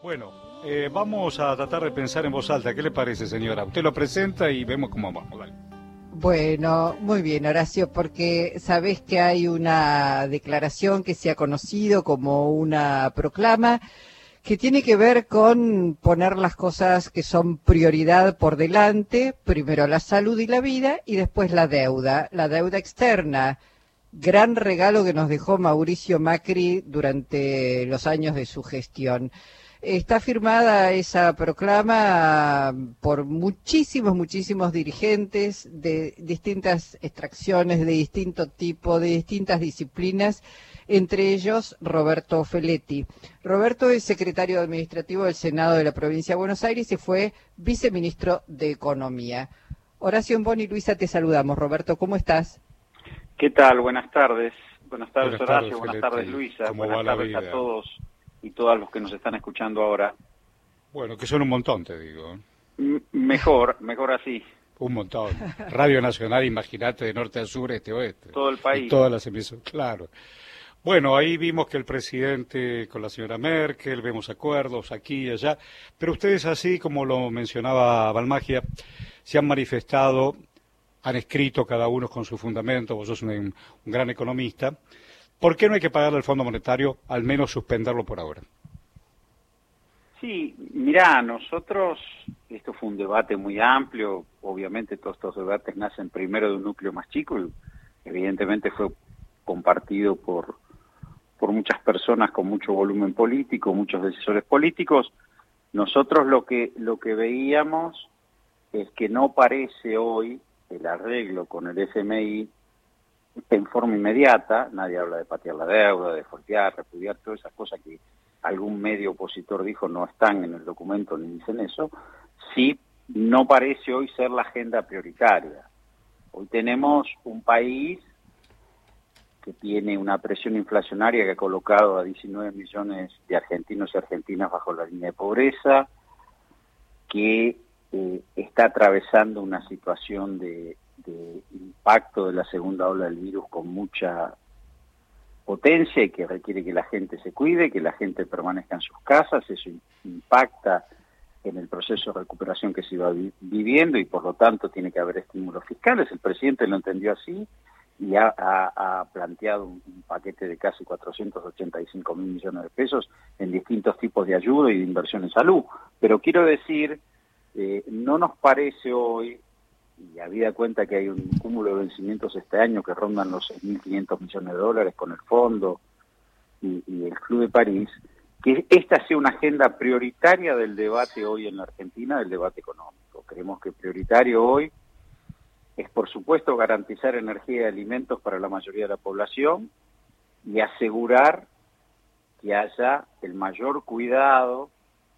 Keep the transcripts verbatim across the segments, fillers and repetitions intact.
Bueno, eh, vamos a tratar de pensar en voz alta. ¿Qué le parece, señora? Usted lo presenta y vemos cómo vamos. Dale. Bueno, muy bien, Horacio, porque sabés que hay una declaración que se ha conocido como una proclama que tiene que ver con poner las cosas que son prioridad por delante, primero la salud y la vida y después la deuda, la deuda externa. Gran regalo que nos dejó Mauricio Macri durante los años de su gestión. Está firmada esa proclama por muchísimos, muchísimos dirigentes de distintas extracciones, de distinto tipo, de distintas disciplinas, entre ellos Roberto Feletti. Roberto es secretario administrativo del Senado de la provincia de Buenos Aires y fue viceministro de Economía. Horacio Emboni y Luisa, te saludamos. Roberto, ¿cómo estás? ¿Qué tal? Buenas tardes. Buenas tardes, Buenas Horacio. tardes, Buenas Feletti. tardes, Luisa. ¿Cómo Buenas va la tardes vida? a todos y todas los que nos están escuchando ahora. Bueno, que son un montón, te digo. ¿eh? M- mejor, mejor así. Un montón. Radio Nacional, imagínate, de norte a sur, este a oeste. Todo el país. Y todas las emisoras, claro. Bueno, ahí vimos que el presidente con la señora Merkel, vemos acuerdos aquí y allá, pero ustedes, así como lo mencionaba Balmagia, se han manifestado, han escrito cada uno con su fundamento, vos sos un, un gran economista. ¿Por qué no hay que pagarle al Fondo Monetario, al menos suspenderlo por ahora? Sí, mirá, nosotros, esto fue un debate muy amplio, obviamente todos estos debates nacen primero de un núcleo más chico y evidentemente fue compartido por, por muchas personas con mucho volumen político, muchos decisores políticos. Nosotros lo que, lo que veíamos es que no parece hoy el arreglo con el F M I en forma inmediata. Nadie habla de patear la deuda, de fortear, repudiar, todas esas cosas que algún medio opositor dijo no están en el documento ni dicen eso. Sí, no parece hoy ser la agenda prioritaria. Hoy tenemos un país que tiene una presión inflacionaria que ha colocado a diecinueve millones de argentinos y argentinas bajo la línea de pobreza, que eh, está atravesando una situación de, de impacto de la segunda ola del virus con mucha potencia y que requiere que la gente se cuide, que la gente permanezca en sus casas. Eso impacta en el proceso de recuperación que se iba vi- viviendo y por lo tanto tiene que haber estímulos fiscales. El presidente lo entendió así y ha, ha, ha planteado un, un paquete de casi cuatrocientos ochenta y cinco mil millones de pesos en distintos tipos de ayuda y de inversión en salud. Pero quiero decir, eh, no nos parece hoy, y habida cuenta que hay un cúmulo de vencimientos este año que rondan los seis mil quinientos millones de dólares con el fondo y, y el Club de París, que esta sea una agenda prioritaria del debate hoy en la Argentina, del debate económico. Creemos que prioritario hoy es, por supuesto, garantizar energía y alimentos para la mayoría de la población y asegurar que haya el mayor cuidado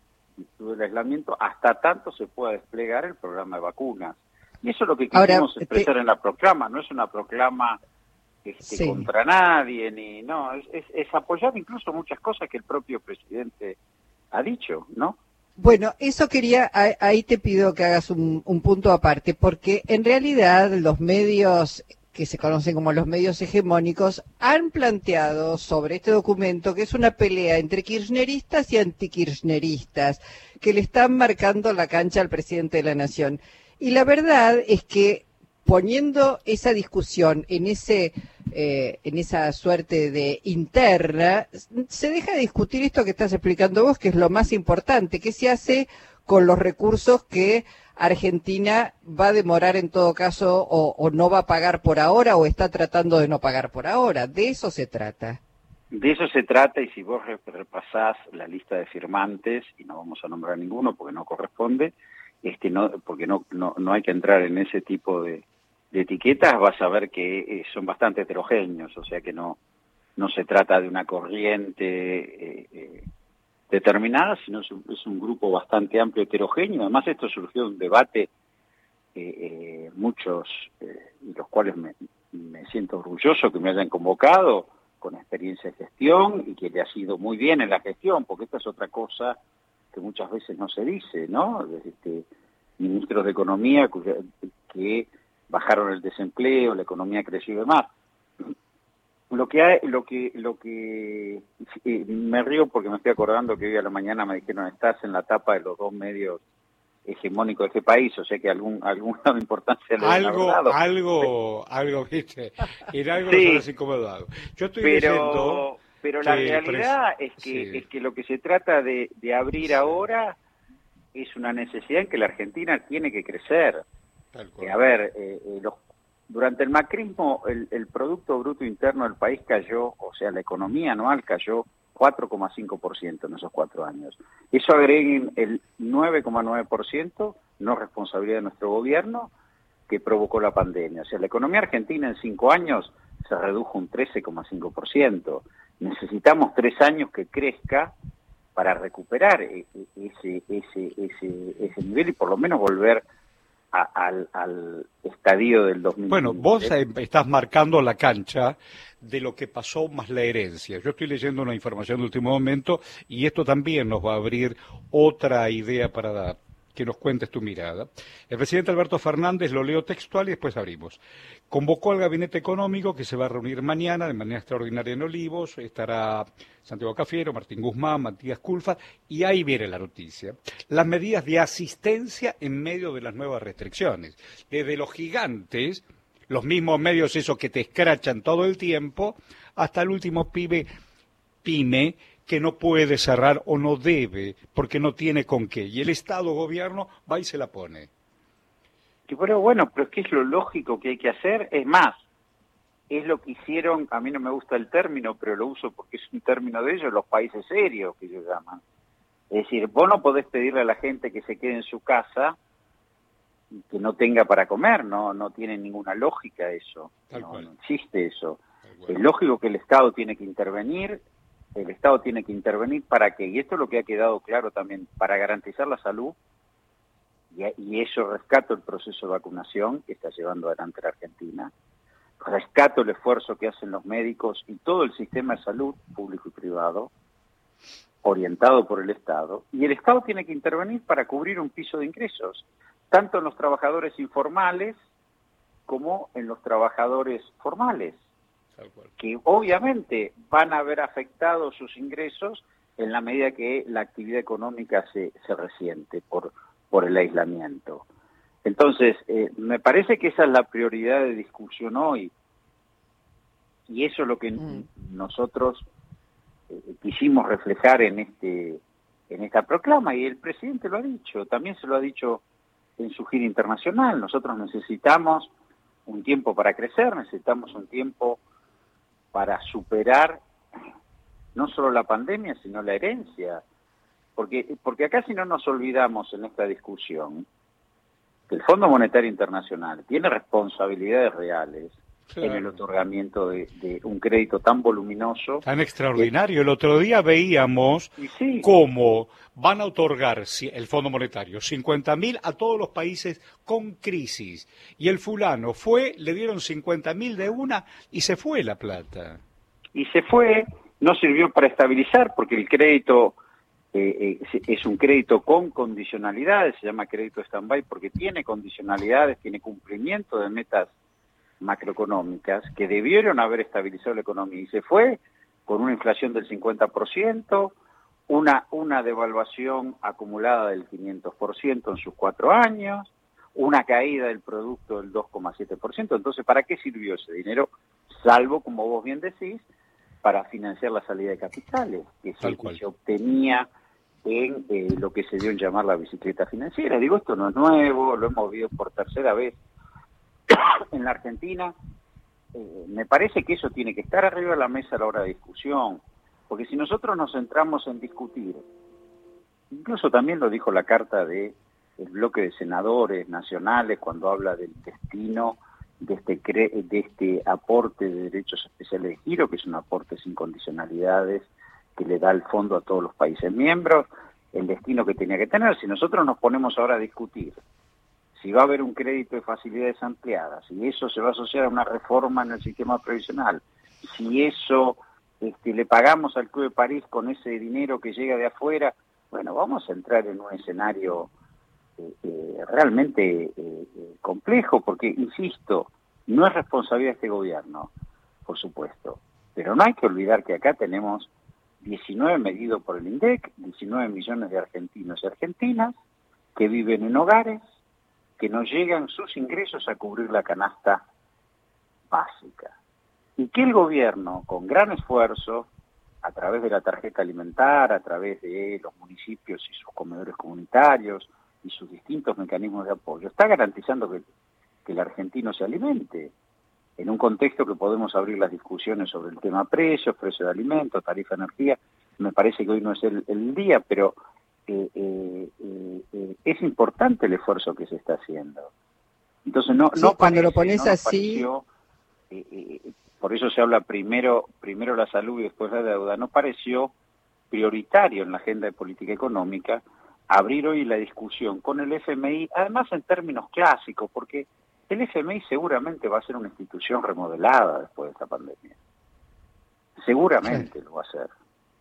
y todo el aislamiento hasta tanto se pueda desplegar el programa de vacunas. Y eso es lo que quisimos Ahora, expresar te... en la proclama. No es una proclama este, sí. contra nadie, ni no, es, es, es apoyar incluso muchas cosas que el propio presidente ha dicho, ¿no? Bueno, eso quería, ahí te pido que hagas un, un punto aparte, porque en realidad los medios que se conocen como los medios hegemónicos han planteado sobre este documento que es una pelea entre kirchneristas y antikirchneristas, que le están marcando la cancha al presidente de la Nación. Y la verdad es que poniendo esa discusión en ese eh, en esa suerte de interna, se deja de discutir esto que estás explicando vos, que es lo más importante, qué se hace con los recursos que Argentina va a demorar en todo caso o, o no va a pagar por ahora o está tratando de no pagar por ahora. De eso se trata. De eso se trata, y si vos repasás la lista de firmantes, y no vamos a nombrar ninguno porque no corresponde, este no porque no no, no hay que entrar en ese tipo de, de etiquetas, vas a ver que eh, son bastante heterogéneos, o sea que no no se trata de una corriente eh, eh, determinada, sino es un, es un grupo bastante amplio, heterogéneo. Además esto surgió de un debate, eh, eh, muchos, eh, y los cuales me, me siento orgulloso que me hayan convocado, con experiencia de gestión y que le ha sido muy bien en la gestión, porque esta es otra cosa que muchas veces no se dice, ¿no? Este, ministros de Economía que bajaron el desempleo, la economía creció y demás. Lo que hay, lo que, lo que eh, me río porque me estoy acordando que hoy a la mañana me dijeron estás en la tapa de los dos medios hegemónicos de este país, o sea que algún alguna importancia le han Algo, dado. algo, algo, viste, en algo nos Sí, habrás incomodado. Yo estoy leyendo pero pero la que el realidad pres... es que sí, es que lo que se trata de, de abrir sí, ahora es una necesidad en que la Argentina tiene que crecer. tal Eh, cual. a ver, eh, eh, los Durante el macrismo, el, el Producto Bruto Interno del país cayó, o sea, la economía anual cayó cuatro coma cinco por ciento en esos cuatro años. Eso agreguen el nueve coma nueve por ciento, no responsabilidad de nuestro gobierno, que provocó la pandemia. O sea, la economía argentina en cinco años se redujo un trece coma cinco por ciento. Necesitamos tres años que crezca para recuperar ese, ese, ese, ese nivel y por lo menos volver A, al, al estadio del dos mil quince. Bueno, vos eh, estás marcando la cancha de lo que pasó más la herencia. Yo estoy leyendo una información de último momento y esto también nos va a abrir otra idea para dar, que nos cuentes tu mirada. El presidente Alberto Fernández, lo leo textual y después abrimos. Convocó al gabinete económico que se va a reunir mañana de manera extraordinaria en Olivos. Estará Santiago Cafiero, Martín Guzmán, Matías Culfas, y ahí viene la noticia. Las medidas de asistencia en medio de las nuevas restricciones. Desde los gigantes, los mismos medios esos que te escrachan todo el tiempo, hasta el último pibe, pyme, que no puede cerrar o no debe, porque no tiene con qué. Y el Estado, gobierno, va y se la pone. Que bueno, bueno, pero es que es lo lógico que hay que hacer. Es más, es lo que hicieron, a mí no me gusta el término, pero lo uso porque es un término de ellos, los países serios, que ellos llaman. Es decir, vos no podés pedirle a la gente que se quede en su casa y que no tenga para comer, no no tiene ninguna lógica eso, no, no existe eso. Es lógico que el Estado tiene que intervenir, el Estado tiene que intervenir para que, y esto es lo que ha quedado claro también, para garantizar la salud, y, y eso rescato el proceso de vacunación que está llevando adelante la Argentina, rescato el esfuerzo que hacen los médicos y todo el sistema de salud, público y privado, orientado por el Estado, y el Estado tiene que intervenir para cubrir un piso de ingresos, tanto en los trabajadores informales como en los trabajadores formales, que obviamente van a ver afectados sus ingresos en la medida que la actividad económica se, se resiente por, por el aislamiento. Entonces, eh, me parece que esa es la prioridad de discusión hoy, y eso es lo que mm. nosotros eh, quisimos reflejar en este en esta proclama, y el presidente lo ha dicho, también se lo ha dicho en su gira internacional. Nosotros necesitamos un tiempo para crecer, necesitamos un tiempo para superar no solo la pandemia, sino la herencia, porque porque acá si no nos olvidamos en esta discusión que el Fondo Monetario Internacional tiene responsabilidades reales, claro, en el otorgamiento de, de un crédito tan voluminoso. Tan extraordinario. Que... El otro día veíamos sí. cómo van a otorgar el Fondo Monetario cincuenta mil a todos los países con crisis. Y el fulano fue, le dieron cincuenta mil de una y se fue la plata. Y se fue, no sirvió para estabilizar porque el crédito eh, eh, es un crédito con condicionalidades, se llama crédito stand-by porque tiene condicionalidades, tiene cumplimiento de metas macroeconómicas que debieron haber estabilizado la economía, y se fue con una inflación del cincuenta por ciento, una una devaluación acumulada del quinientos por ciento en sus cuatro años, una caída del producto del dos coma siete por ciento. Entonces, ¿para qué sirvió ese dinero? Salvo, como vos bien decís, para financiar la salida de capitales, que se, que se obtenía en eh, lo que se dio en llamar la bicicleta financiera. Digo, esto no es nuevo, lo hemos visto por tercera vez en la Argentina. Eh, me parece que eso tiene que estar arriba de la mesa a la hora de discusión, porque si nosotros nos centramos en discutir, incluso también lo dijo la carta de el bloque de senadores nacionales cuando habla del destino de este cre de este aporte de derechos especiales de giro, que es un aporte sin condicionalidades que le da el fondo a todos los países miembros, el destino que tenía que tener. Si nosotros nos ponemos ahora a discutir si va a haber un crédito de facilidades ampliadas, si eso se va a asociar a una reforma en el sistema previsional, si eso este, le pagamos al Club de París con ese dinero que llega de afuera, bueno, vamos a entrar en un escenario eh, eh, realmente eh, eh, complejo, porque, insisto, no es responsabilidad de este gobierno, por supuesto, Pero no hay que olvidar que acá tenemos diecinueve medidos por el INDEC, diecinueve millones de argentinos y argentinas que viven en hogares que no llegan sus ingresos a cubrir la canasta básica. Y que el gobierno, con gran esfuerzo, a través de la tarjeta alimentar, a través de los municipios y sus comedores comunitarios y sus distintos mecanismos de apoyo, está garantizando que, que el argentino se alimente. En un contexto que podemos abrir las discusiones sobre el tema precios, precio de alimentos, tarifa de energía, me parece que hoy no es el, el día, pero eh, eh, eh, es importante el esfuerzo que se está haciendo. Entonces, no, sí, no cuando parece, lo pones no así... pareció, eh, eh, por eso se habla primero, primero la salud y después la deuda, no pareció prioritario en la agenda de política económica abrir hoy la discusión con el F M I, además en términos clásicos, porque el F M I seguramente va a ser una institución remodelada después de esta pandemia. Seguramente sí. Lo va a hacer.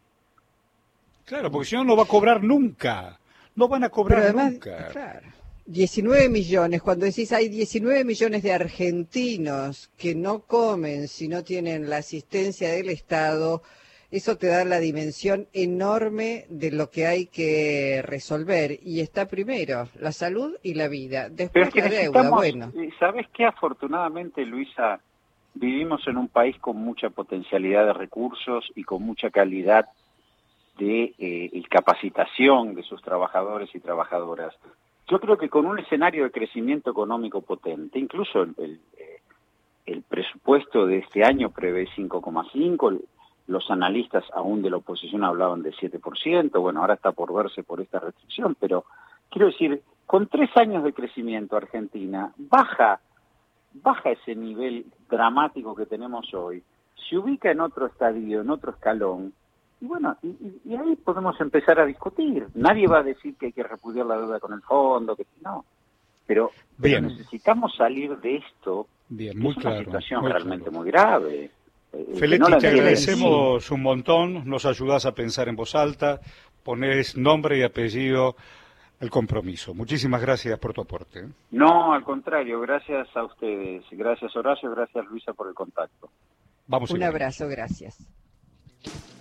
Claro, porque si no, no va a cobrar nunca. No van a cobrar Pero además, nunca. Claro. diecinueve millones, cuando decís hay diecinueve millones de argentinos que no comen si no tienen la asistencia del Estado, eso te da la dimensión enorme de lo que hay que resolver. Y está primero, la salud y la vida. Después la deuda, bueno. ¿Sabes qué? Afortunadamente, Luisa, vivimos en un país con mucha potencialidad de recursos y con mucha calidad de eh, capacitación de sus trabajadores y trabajadoras. Yo creo que con un escenario de crecimiento económico potente, incluso el, el, el presupuesto de este año prevé cinco coma cinco, los analistas aún de la oposición hablaban de siete por ciento, bueno, ahora está por verse por esta restricción, pero quiero decir, con tres años de crecimiento Argentina baja, baja ese nivel dramático que tenemos hoy, se ubica en otro estadio, en otro escalón, y bueno, y, y ahí podemos empezar a discutir. Nadie va a decir que hay que repudiar la deuda con el fondo, que no. Pero, pero necesitamos salir de esto. Bien, muy es una claro, situación muy realmente claro. muy grave. Eh, Feletti, no te agradecemos sí. un montón, nos ayudás a pensar en voz alta, ponés nombre y apellido al compromiso. Muchísimas gracias por tu aporte. No, al contrario, gracias a ustedes. Gracias Horacio, gracias Luisa por el contacto. Vamos un abrazo, gracias.